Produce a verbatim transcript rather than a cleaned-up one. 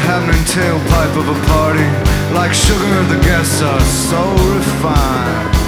happening tailpipe of a party. Like sugar, the guests are so refined.